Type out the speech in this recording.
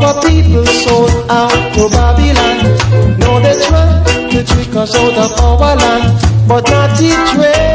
our people sold out to Babylon. Now they try to trick us out of our land, but not each way.